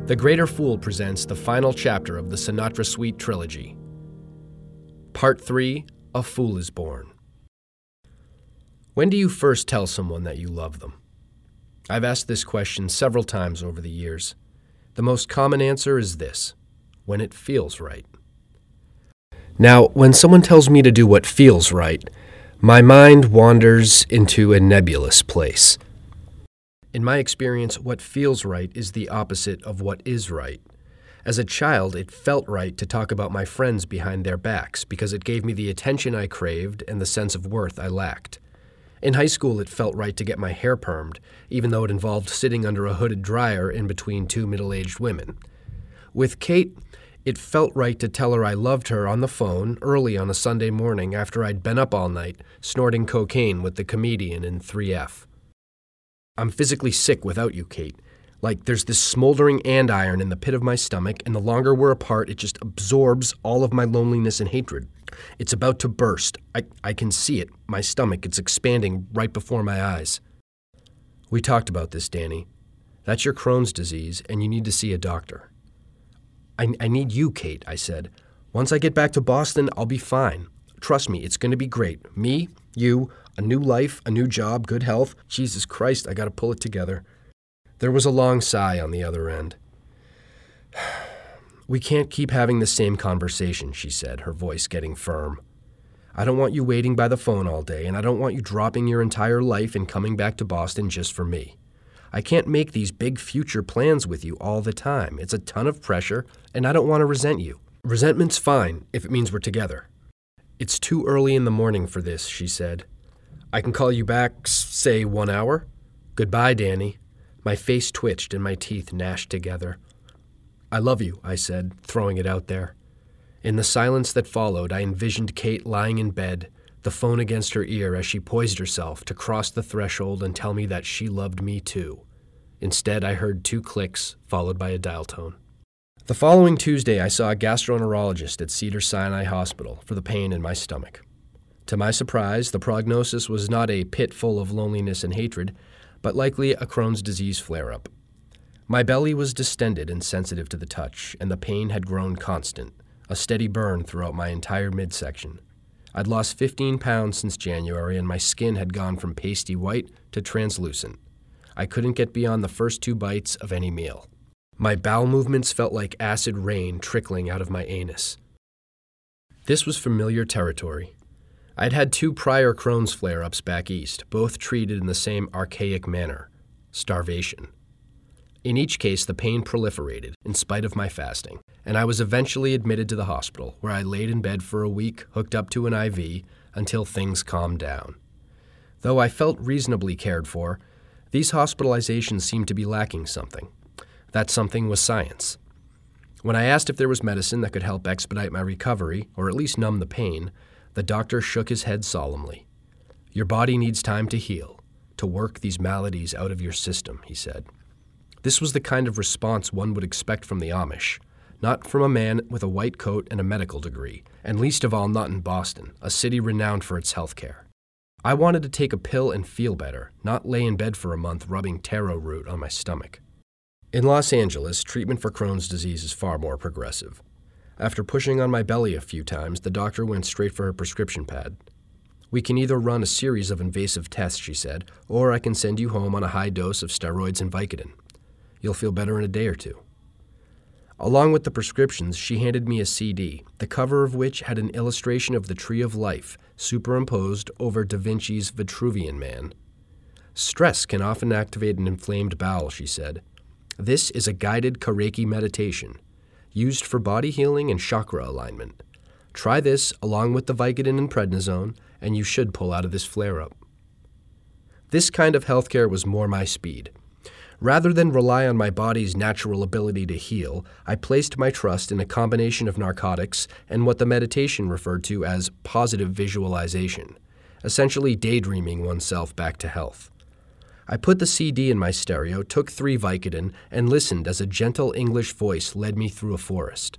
The Greater Fool presents the final chapter of the Sinatra Suite trilogy. Part 3, A Fool is Born. When do you first tell someone that you love them? I've asked this question several times over the years. The most common answer is this: when it feels right. Now, when someone tells me to do what feels right, my mind wanders into a nebulous place. In my experience, what feels right is the opposite of what is right. As a child, it felt right to talk about my friends behind their backs because it gave me the attention I craved and the sense of worth I lacked. In high school, it felt right to get my hair permed, even though it involved sitting under a hooded dryer in between two middle-aged women. With Kate, it felt right to tell her I loved her on the phone early on a Sunday morning after I'd been up all night, snorting cocaine with the comedian in 3F. I'm physically sick without you, Kate. Like there's this smoldering andiron in the pit of my stomach, and the longer we're apart, it just absorbs all of my loneliness and hatred. It's about to burst. I can see it. My stomach, it's expanding right before my eyes. We talked about this, Danny. That's your Crohn's disease, and you need to see a doctor. I need you, Kate, I said. Once I get back to Boston, I'll be fine. Trust me, it's going to be great. Me, you, a new life, a new job, good health. Jesus Christ, I got to pull it together. There was a long sigh on the other end. We can't keep having the same conversation, she said, her voice getting firm. I don't want you waiting by the phone all day, and I don't want you dropping your entire life and coming back to Boston just for me. I can't make these big future plans with you all the time. It's a ton of pressure, and I don't want to resent you. Resentment's fine if it means we're together. It's too early in the morning for this, she said. I can call you back, say 1 hour? Goodbye, Danny. My face twitched and my teeth gnashed together. I love you, I said, throwing it out there. In the silence that followed, I envisioned Kate lying in bed, the phone against her ear as she poised herself to cross the threshold and tell me that she loved me too. Instead, I heard 2 clicks, followed by a dial tone. The following Tuesday, I saw a gastroenterologist at Cedars-Sinai Hospital for the pain in my stomach. To my surprise, the prognosis was not a pit full of loneliness and hatred, but likely a Crohn's disease flare-up. My belly was distended and sensitive to the touch, and the pain had grown constant, a steady burn throughout my entire midsection. I'd lost 15 pounds since January, and my skin had gone from pasty white to translucent. I couldn't get beyond the first 2 bites of any meal. My bowel movements felt like acid rain trickling out of my anus. This was familiar territory. I'd had 2 prior Crohn's flare-ups back east, both treated in the same archaic manner: starvation. In each case, the pain proliferated, in spite of my fasting, and I was eventually admitted to the hospital, where I laid in bed for a week, hooked up to an IV, until things calmed down. Though I felt reasonably cared for, these hospitalizations seemed to be lacking something. That something was science. When I asked if there was medicine that could help expedite my recovery, or at least numb the pain, the doctor shook his head solemnly. Your body needs time to heal, to work these maladies out of your system, he said. This was the kind of response one would expect from the Amish, not from a man with a white coat and a medical degree, and least of all not in Boston, a city renowned for its health care. I wanted to take a pill and feel better, not lay in bed for a month rubbing taro root on my stomach. In Los Angeles, treatment for Crohn's disease is far more progressive. After pushing on my belly a few times, the doctor went straight for her prescription pad. We can either run a series of invasive tests, she said, or I can send you home on a high dose of steroids and Vicodin. You'll feel better in a day or 2. Along with the prescriptions, she handed me a CD, the cover of which had an illustration of the Tree of Life superimposed over Da Vinci's Vitruvian Man. Stress can often activate an inflamed bowel, she said. This is a guided Reiki meditation, used for body healing and chakra alignment. Try this along with the Vicodin and prednisone, and you should pull out of this flare-up. This kind of healthcare was more my speed. Rather than rely on my body's natural ability to heal, I placed my trust in a combination of narcotics and what the meditation referred to as positive visualization, essentially daydreaming oneself back to health. I put the CD in my stereo, took 3 Vicodin, and listened as a gentle English voice led me through a forest.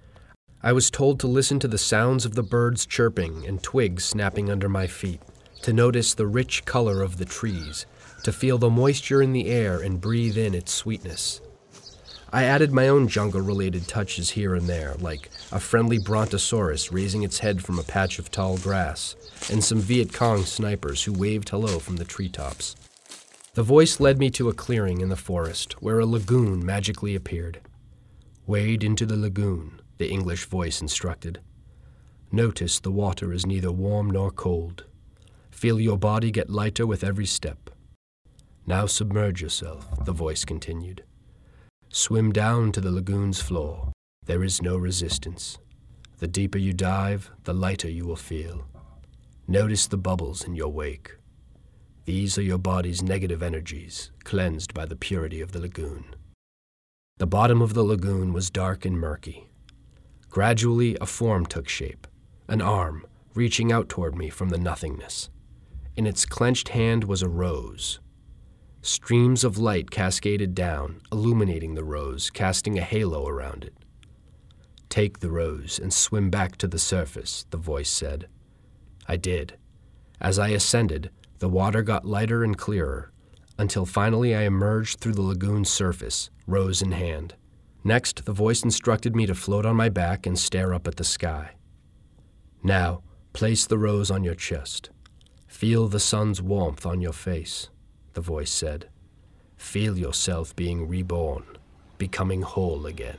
I was told to listen to the sounds of the birds chirping and twigs snapping under my feet, to notice the rich color of the trees, to feel the moisture in the air and breathe in its sweetness. I added my own jungle-related touches here and there, like a friendly brontosaurus raising its head from a patch of tall grass, and some Viet Cong snipers who waved hello from the treetops. The voice led me to a clearing in the forest where a lagoon magically appeared. "Wade into the lagoon," the English voice instructed. "Notice the water is neither warm nor cold. Feel your body get lighter with every step. Now submerge yourself," the voice continued. "Swim down to the lagoon's floor. There is no resistance. The deeper you dive, the lighter you will feel. Notice the bubbles in your wake. These are your body's negative energies, cleansed by the purity of the lagoon." The bottom of the lagoon was dark and murky. Gradually, a form took shape, an arm reaching out toward me from the nothingness. In its clenched hand was a rose. Streams of light cascaded down, illuminating the rose, casting a halo around it. "Take the rose and swim back to the surface," the voice said. I did. As I ascended, the water got lighter and clearer, until finally I emerged through the lagoon's surface, rose in hand. Next, the voice instructed me to float on my back and stare up at the sky. "Now, place the rose on your chest. Feel the sun's warmth on your face," the voice said. "Feel yourself being reborn, becoming whole again."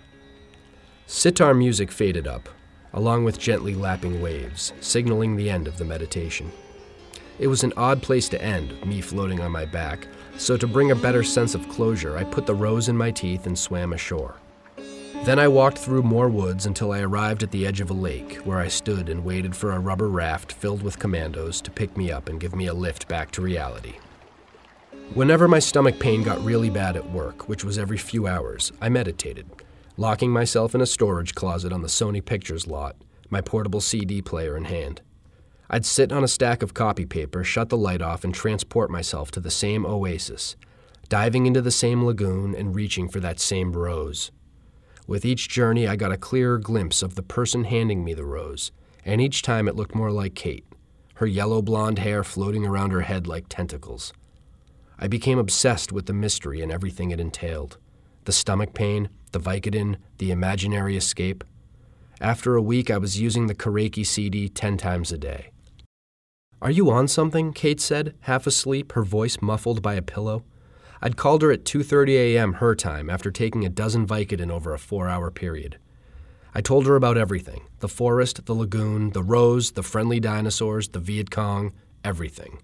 Sitar music faded up, along with gently lapping waves, signaling the end of the meditation. It was an odd place to end, me floating on my back, so to bring a better sense of closure, I put the rose in my teeth and swam ashore. Then I walked through more woods until I arrived at the edge of a lake, where I stood and waited for a rubber raft filled with commandos to pick me up and give me a lift back to reality. Whenever my stomach pain got really bad at work, which was every few hours, I meditated, locking myself in a storage closet on the Sony Pictures lot, my portable CD player in hand. I'd sit on a stack of copy paper, shut the light off, and transport myself to the same oasis, diving into the same lagoon and reaching for that same rose. With each journey, I got a clearer glimpse of the person handing me the rose, and each time it looked more like Kate, her yellow blonde hair floating around her head like tentacles. I became obsessed with the mystery and everything it entailed. The stomach pain, the Vicodin, the imaginary escape. After a week, I was using the Kareki CD 10 times a day. "Are you on something?" Kate said, half asleep, her voice muffled by a pillow. I'd called her at 2:30 a.m. her time after taking a dozen Vicodin over a 4-hour period. I told her about everything: the forest, the lagoon, the rose, the friendly dinosaurs, the Viet Cong, everything.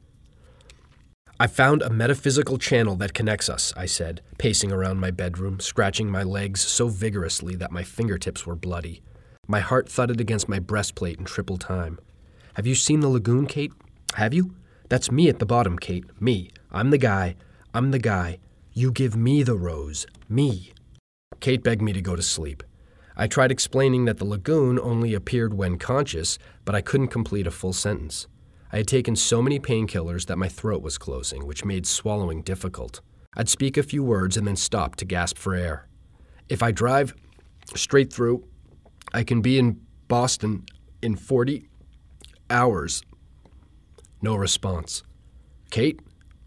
"I found a metaphysical channel that connects us," I said, pacing around my bedroom, scratching my legs so vigorously that my fingertips were bloody. My heart thudded against my breastplate in triple time. "Have you seen the lagoon, Kate? Have you? That's me at the bottom, Kate. Me. I'm the guy. You give me the rose. Me." Kate begged me to go to sleep. I tried explaining that the lagoon only appeared when conscious, but I couldn't complete a full sentence. I had taken so many painkillers that my throat was closing, which made swallowing difficult. I'd speak a few words and then stop to gasp for air. "If I drive straight through, I can be in Boston in 40 hours. No response. "Kate?"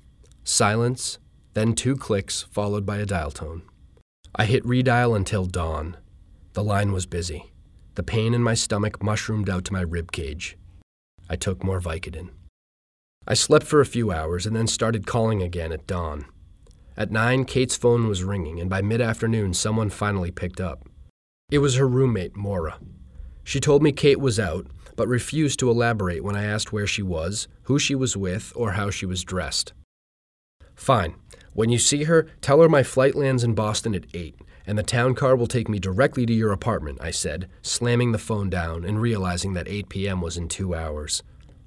Silence, then 2 clicks, followed by a dial tone. I hit redial until dawn. The line was busy. The pain in my stomach mushroomed out to my rib cage. I took more Vicodin. I slept for a few hours and then started calling again at dawn. At 9, Kate's phone was ringing, and by mid-afternoon, someone finally picked up. It was her roommate, Maura. She told me Kate was out, but refused to elaborate when I asked where she was, who she was with, or how she was dressed. "Fine. When you see her, tell her my flight lands in Boston at 8, and the town car will take me directly to your apartment," I said, slamming the phone down and realizing that 8 p.m. was in 2 hours.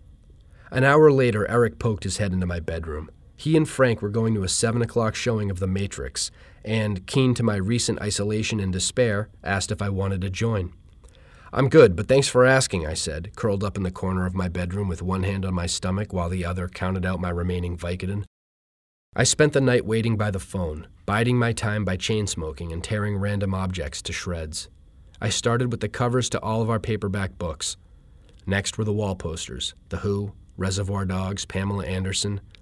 An hour later, Eric poked his head into my bedroom. He and Frank were going to a 7 o'clock showing of The Matrix, and, keen to my recent isolation and despair, asked if I wanted to join. "I'm good, but thanks for asking," I said, curled up in the corner of my bedroom with one hand on my stomach while the other counted out my remaining Vicodin. I spent the night waiting by the phone, biding my time by chain-smoking and tearing random objects to shreds. I started with the covers to all of our paperback books. Next were the wall posters: The Who, Reservoir Dogs, Pamela Anderson.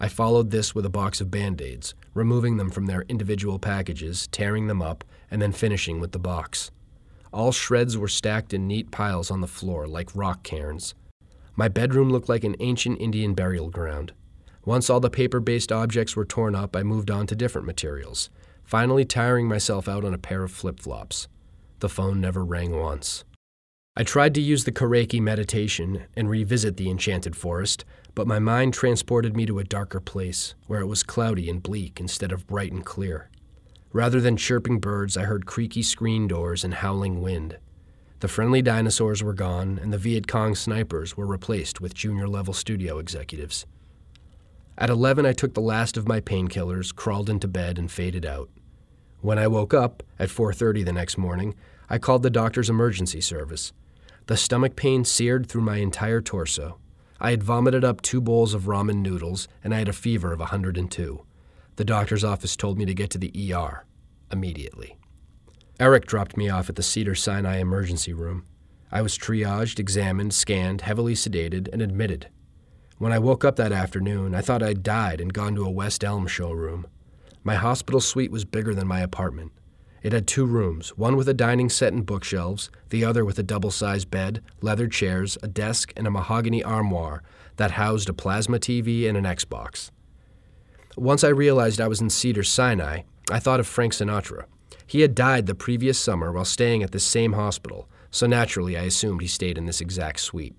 I followed this with a box of Band-Aids, removing them from their individual packages, tearing them up, and then finishing with the box. All shreds were stacked in neat piles on the floor like rock cairns. My bedroom looked like an ancient Indian burial ground. Once all the paper-based objects were torn up, I moved on to different materials, finally tiring myself out on a pair of flip-flops. The phone never rang once. I tried to use the Karaiki meditation and revisit the enchanted forest, but my mind transported me to a darker place, where it was cloudy and bleak instead of bright and clear. Rather than chirping birds, I heard creaky screen doors and howling wind. The friendly dinosaurs were gone, and the Viet Cong snipers were replaced with junior-level studio executives. At 11, I took the last of my painkillers, crawled into bed, and faded out. When I woke up, at 4:30 the next morning, I called the doctor's emergency service. The stomach pain seared through my entire torso. I had vomited up 2 bowls of ramen noodles, and I had a fever of 102. The doctor's office told me to get to the ER immediately. Eric dropped me off at the Cedars-Sinai emergency room. I was triaged, examined, scanned, heavily sedated, and admitted. When I woke up that afternoon, I thought I'd died and gone to a West Elm showroom. My hospital suite was bigger than my apartment. It had 2 rooms, one with a dining set and bookshelves, the other with a double-sized bed, leather chairs, a desk, and a mahogany armoire that housed a plasma TV and an Xbox. Once I realized I was in Cedars-Sinai, I thought of Frank Sinatra. He had died the previous summer while staying at this same hospital, so naturally I assumed he stayed in this exact suite.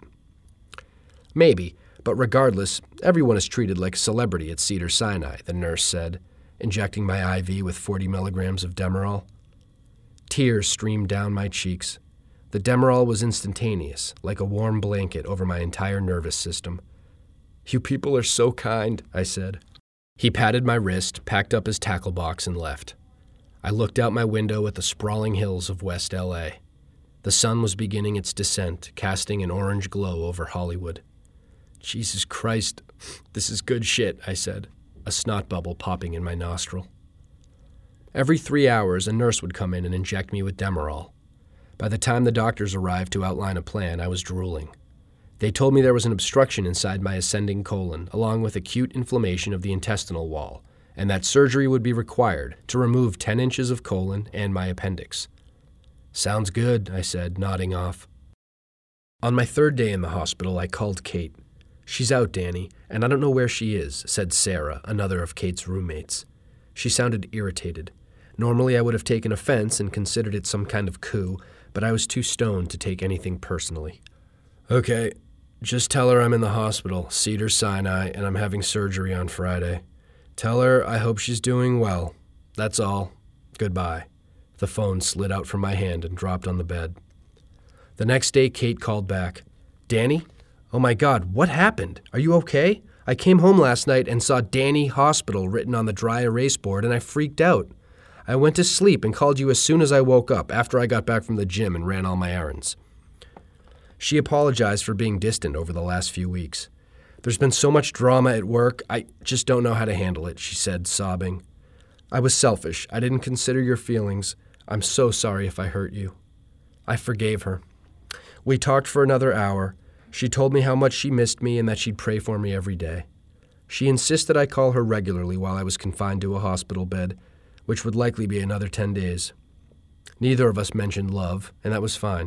Maybe, but regardless, everyone is treated like a celebrity at Cedars-Sinai, the nurse said, injecting my IV with 40 milligrams of Demerol. Tears streamed down my cheeks. The Demerol was instantaneous, like a warm blanket over my entire nervous system. "You people are so kind," I said. He patted my wrist, packed up his tackle box, and left. I looked out my window at the sprawling hills of West L.A. The sun was beginning its descent, casting an orange glow over Hollywood. "Jesus Christ, this is good shit," I said, a snot bubble popping in my nostril. Every 3 hours, a nurse would come in and inject me with Demerol. By the time the doctors arrived to outline a plan, I was drooling. They told me there was an obstruction inside my ascending colon, along with acute inflammation of the intestinal wall, and that surgery would be required to remove 10 inches of colon and my appendix. "Sounds good," I said, nodding off. On my 3rd day in the hospital, I called Kate. "She's out, Danny, and I don't know where she is," said Sarah, another of Kate's roommates. She sounded irritated. Normally I would have taken offense and considered it some kind of coup, but I was too stoned to take anything personally. "Okay, just tell her I'm in the hospital, Cedars-Sinai, and I'm having surgery on Friday. Tell her I hope she's doing well. That's all. Goodbye." The phone slid out from my hand and dropped on the bed. The next day, Kate called back. "Danny? Oh my God, what happened? Are you okay? I came home last night and saw Danny Hospital written on the dry erase board, and I freaked out. I went to sleep and called you as soon as I woke up, after I got back from the gym and ran all my errands." She apologized for being distant over the last few weeks. "There's been so much drama at work, I just don't know how to handle it," she said, sobbing. "I was selfish. I didn't consider your feelings. I'm so sorry if I hurt you." I forgave her. We talked for another hour. She told me how much she missed me and that she'd pray for me every day. She insisted I call her regularly while I was confined to a hospital bed, which would likely be another 10 days. Neither of us mentioned love, and that was fine.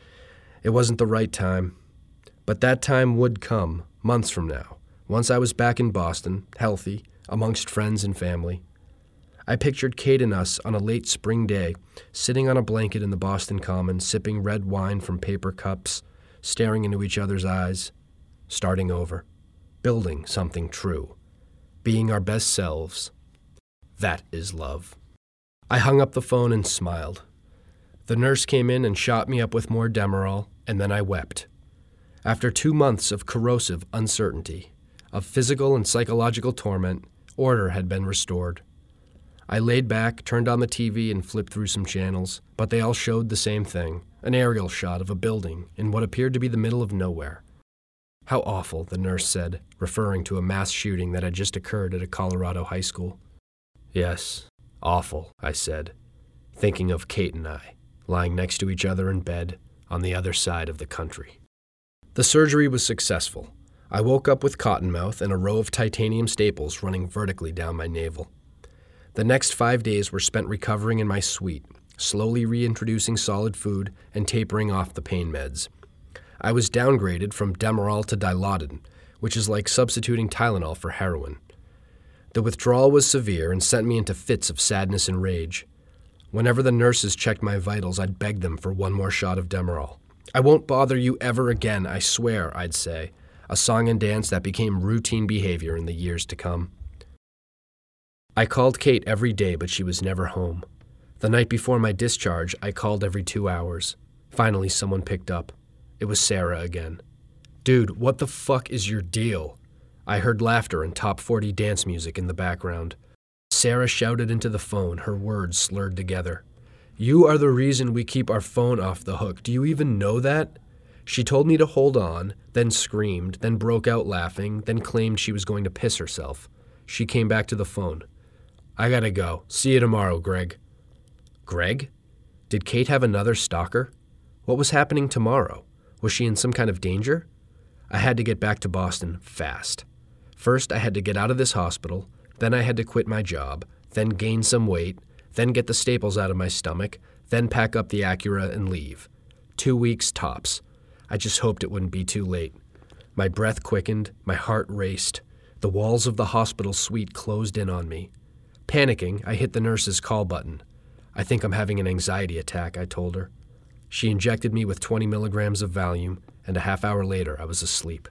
It wasn't the right time. But that time would come, months from now, once I was back in Boston, healthy, amongst friends and family. I pictured Kate and us on a late spring day, sitting on a blanket in the Boston Common, sipping red wine from paper cups, staring into each other's eyes, starting over, building something true, being our best selves. That is love. I hung up the phone and smiled. The nurse came in and shot me up with more Demerol, and then I wept. After 2 months of corrosive uncertainty, of physical and psychological torment, order had been restored. I laid back, turned on the TV, and flipped through some channels, but they all showed the same thing, an aerial shot of a building in what appeared to be the middle of nowhere. "How awful," the nurse said, referring to a mass shooting that had just occurred at a Colorado high school. "Yes, awful," I said, thinking of Kate and I, lying next to each other in bed on the other side of the country. The surgery was successful. I woke up with cottonmouth and a row of titanium staples running vertically down my navel. The next 5 days were spent recovering in my suite, slowly reintroducing solid food and tapering off the pain meds. I was downgraded from Demerol to Dilaudid, which is like substituting Tylenol for heroin. The withdrawal was severe and sent me into fits of sadness and rage. Whenever the nurses checked my vitals, I'd beg them for one more shot of Demerol. "I won't bother you ever again, I swear," I'd say, a song and dance that became routine behavior in the years to come. I called Kate every day, but she was never home. The night before my discharge, I called every 2 hours. Finally, someone picked up. It was Sarah again. "Dude, what the fuck is your deal?" I heard laughter and top 40 dance music in the background. Sarah shouted into the phone, her words slurred together. "You are the reason we keep our phone off the hook. Do you even know that?" She told me to hold on, then screamed, then broke out laughing, then claimed she was going to piss herself. She came back to the phone. "I gotta go. See you tomorrow, Greg." Greg? Did Kate have another stalker? What was happening tomorrow? Was she in some kind of danger? I had to get back to Boston fast. First, I had to get out of this hospital, then I had to quit my job, then gain some weight, then get the staples out of my stomach, then pack up the Acura and leave. 2 weeks tops. I just hoped it wouldn't be too late. My breath quickened, my heart raced. The walls of the hospital suite closed in on me. Panicking, I hit the nurse's call button. "I think I'm having an anxiety attack," I told her. She injected me with 20 milligrams of Valium, and a half hour later I was asleep.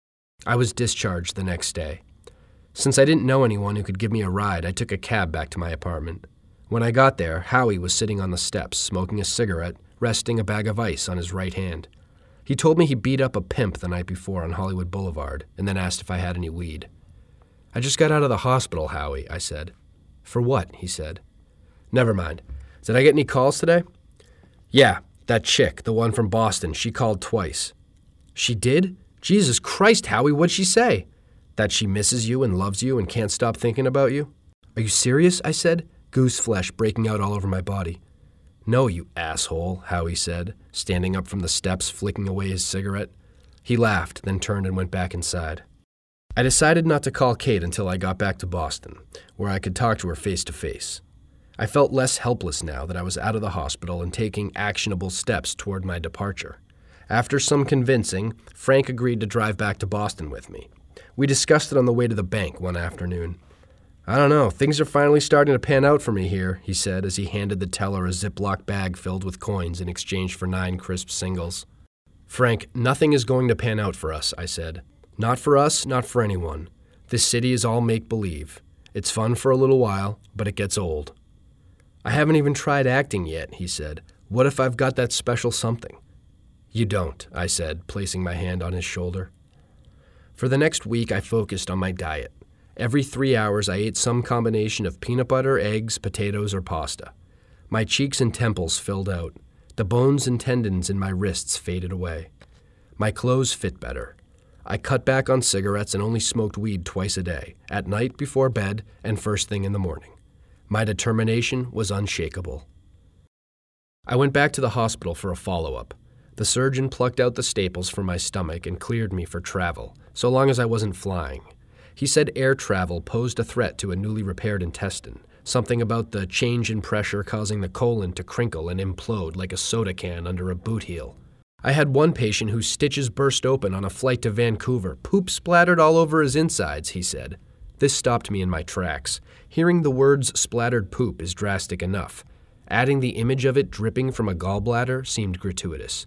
I was discharged the next day. Since I didn't know anyone who could give me a ride, I took a cab back to my apartment. When I got there, Howie was sitting on the steps, smoking a cigarette, resting a bag of ice on his right hand. He told me he beat up a pimp the night before on Hollywood Boulevard, and then asked if I had any weed. "I just got out of the hospital, Howie," I said. "For what?" he said. "Never mind. Did I get any calls today?" "Yeah, that chick, the one from Boston, she called twice." "She did? Jesus Christ, Howie, what'd she say?" "That she misses you and loves you and can't stop thinking about you." "Are you serious?" I said, goose flesh breaking out all over my body. "No, you asshole," Howie said, standing up from the steps, flicking away his cigarette. He laughed, then turned and went back inside. I decided not to call Kate until I got back to Boston, where I could talk to her face to face. I felt less helpless now that I was out of the hospital and taking actionable steps toward my departure. After some convincing, Frank agreed to drive back to Boston with me. We discussed it on the way to the bank one afternoon. "I don't know, things are finally starting to pan out for me here," he said as he handed the teller a Ziploc bag filled with coins in exchange for 9 crisp singles. "Frank, nothing is going to pan out for us," I said. "Not for us, not for anyone. This city is all make-believe. It's fun for a little while, but it gets old." "I haven't even tried acting yet," he said. "What if I've got that special something?" "You don't," I said, placing my hand on his shoulder. For the next week, I focused on my diet. Every 3 hours, I ate some combination of peanut butter, eggs, potatoes, or pasta. My cheeks and temples filled out. The bones and tendons in my wrists faded away. My clothes fit better. I cut back on cigarettes and only smoked weed twice a day, at night before bed and first thing in the morning. My determination was unshakable. I went back to the hospital for a follow-up. The surgeon plucked out the staples from my stomach and cleared me for travel, so long as I wasn't flying. He said air travel posed a threat to a newly repaired intestine, something about the change in pressure causing the colon to crinkle and implode like a soda can under a boot heel. I had one patient whose stitches burst open on a flight to Vancouver. Poop splattered all over his insides, he said. This stopped me in my tracks. Hearing the words splattered poop is drastic enough. Adding the image of it dripping from a gallbladder seemed gratuitous.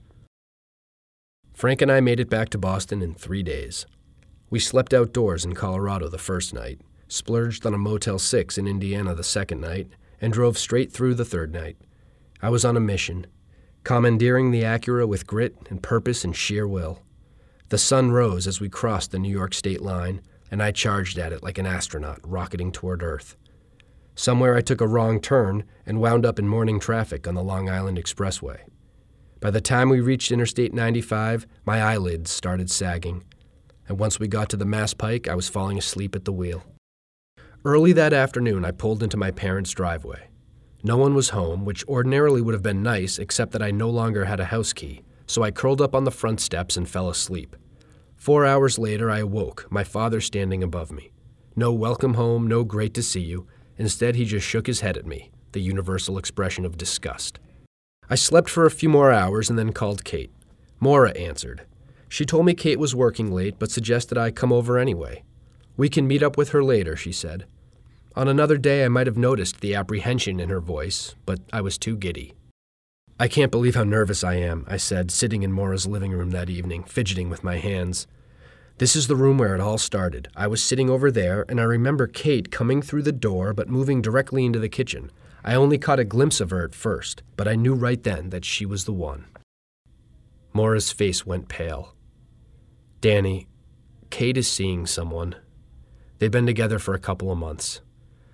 Frank and I made it back to Boston in 3 days. We slept outdoors in Colorado the first night, splurged on a Motel 6 in Indiana the second night, and drove straight through the third night. I was on a mission, commandeering the Acura with grit and purpose and sheer will. The sun rose as we crossed the New York state line, and I charged at it like an astronaut rocketing toward Earth. Somewhere I took a wrong turn and wound up in morning traffic on the Long Island Expressway. By the time we reached Interstate 95, my eyelids started sagging, and once we got to the Mass Pike, I was falling asleep at the wheel. Early that afternoon, I pulled into my parents' driveway. No one was home, which ordinarily would have been nice, except that I no longer had a house key, so I curled up on the front steps and fell asleep. 4 hours later, I awoke, my father standing above me. No welcome home, no great to see you. Instead, he just shook his head at me, the universal expression of disgust. I slept for a few more hours and then called Kate. Maura answered. She told me Kate was working late, but suggested I come over anyway. We can meet up with her later, she said. On another day, I might have noticed the apprehension in her voice, but I was too giddy. I can't believe how nervous I am, I said, sitting in Maura's living room that evening, fidgeting with my hands. This is the room where it all started. I was sitting over there, and I remember Kate coming through the door but moving directly into the kitchen. I only caught a glimpse of her at first, but I knew right then that she was the one. Maura's face went pale. Danny, Kate is seeing someone. They've been together for a couple of months.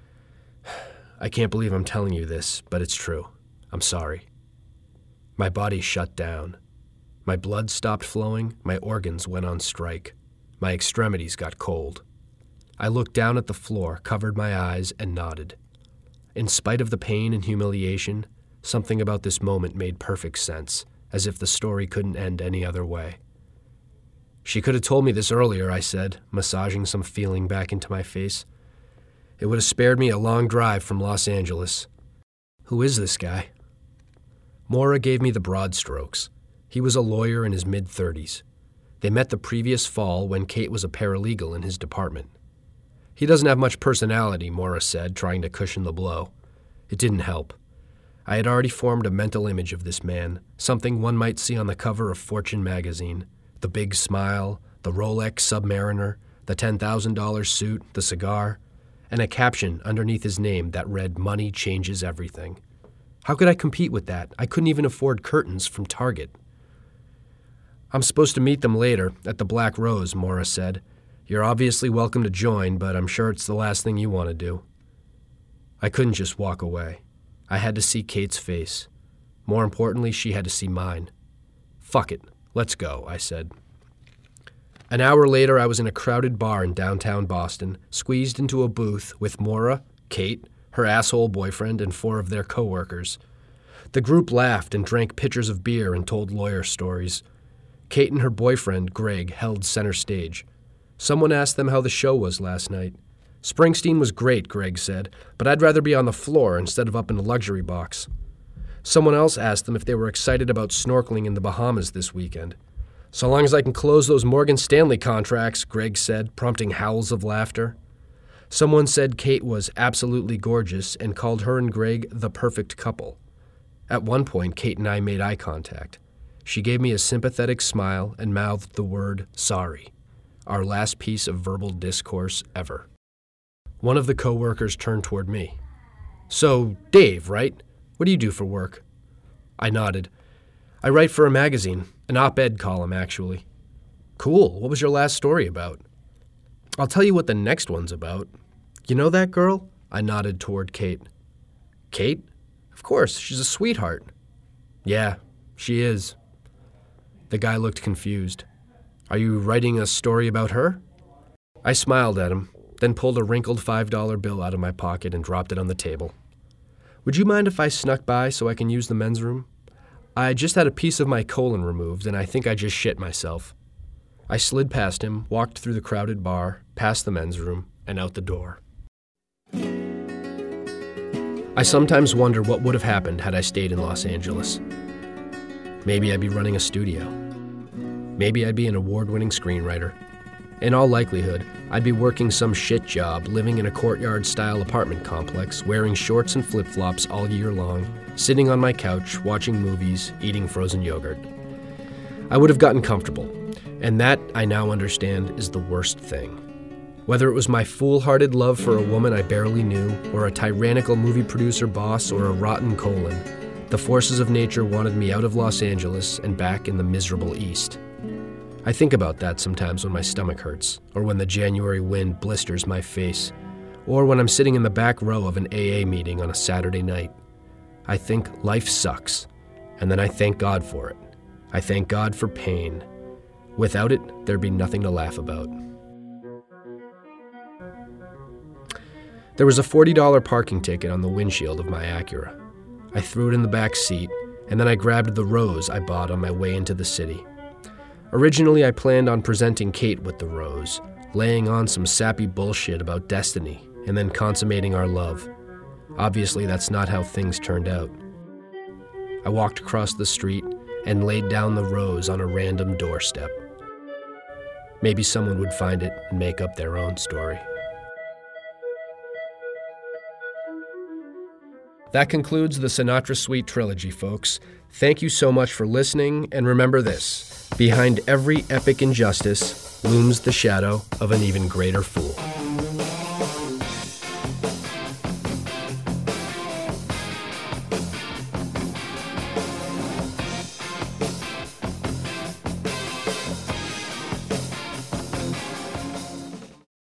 I can't believe I'm telling you this, but it's true. I'm sorry. My body shut down. My blood stopped flowing, my organs went on strike. My extremities got cold. I looked down at the floor, covered my eyes, and nodded. In spite of the pain and humiliation, something about this moment made perfect sense, as if the story couldn't end any other way. She could have told me this earlier, I said, massaging some feeling back into my face. It would have spared me a long drive from Los Angeles. Who is this guy? Maura gave me the broad strokes. He was a lawyer in his mid-30s. They met the previous fall when Kate was a paralegal in his department. He doesn't have much personality, Maura said, trying to cushion the blow. It didn't help. I had already formed a mental image of this man, something one might see on the cover of Fortune magazine. The big smile, the Rolex Submariner, the $10,000 suit, the cigar, and a caption underneath his name that read, "Money changes everything." How could I compete with that? I couldn't even afford curtains from Target. I'm supposed to meet them later, at the Black Rose, Maura said. You're obviously welcome to join, but I'm sure it's the last thing you want to do. I couldn't just walk away. I had to see Kate's face. More importantly, she had to see mine. Fuck it, let's go, I said. An hour later, I was in a crowded bar in downtown Boston, squeezed into a booth with Maura, Kate, her asshole boyfriend, and 4 of their coworkers. The group laughed and drank pitchers of beer and told lawyer stories. Kate and her boyfriend, Greg, held center stage. Someone asked them how the show was last night. Springsteen was great, Greg said, but I'd rather be on the floor instead of up in a luxury box. Someone else asked them if they were excited about snorkeling in the Bahamas this weekend. So long as I can close those Morgan Stanley contracts, Greg said, prompting howls of laughter. Someone said Kate was absolutely gorgeous and called her and Greg the perfect couple. At one point, Kate and I made eye contact. She gave me a sympathetic smile and mouthed the word, sorry, our last piece of verbal discourse ever. One of the co-workers turned toward me. So, Dave, right? What do you do for work? I nodded. I write for a magazine, an op-ed column, actually. Cool. What was your last story about? I'll tell you what the next one's about. You know that girl? I nodded toward Kate. Kate? Of course, she's a sweetheart. Yeah, she is. The guy looked confused. Are you writing a story about her? I smiled at him, then pulled a wrinkled $5 bill out of my pocket and dropped it on the table. Would you mind if I snuck by so I can use the men's room? I just had a piece of my colon removed, and I think I just shit myself. I slid past him, walked through the crowded bar, past the men's room, and out the door. I sometimes wonder what would have happened had I stayed in Los Angeles. Maybe I'd be running a studio. Maybe I'd be an award-winning screenwriter. In all likelihood, I'd be working some shit job, living in a courtyard-style apartment complex, wearing shorts and flip-flops all year long, sitting on my couch, watching movies, eating frozen yogurt. I would have gotten comfortable, and that, I now understand, is the worst thing. Whether it was my foolhardy love for a woman I barely knew, or a tyrannical movie producer boss, or a rotten colon, the forces of nature wanted me out of Los Angeles and back in the miserable East. I think about that sometimes when my stomach hurts, or when the January wind blisters my face, or when I'm sitting in the back row of an AA meeting on a Saturday night. I think life sucks, and then I thank God for it. I thank God for pain. Without it, there'd be nothing to laugh about. There was a $40 parking ticket on the windshield of my Acura. I threw it in the back seat, and then I grabbed the rose I bought on my way into the city. Originally, I planned on presenting Kate with the rose, laying on some sappy bullshit about destiny, and then consummating our love. Obviously, that's not how things turned out. I walked across the street and laid down the rose on a random doorstep. Maybe someone would find it and make up their own story. That concludes the Sinatra Suite trilogy, folks. Thank you so much for listening, and remember this: behind every epic injustice looms the shadow of an even greater fool.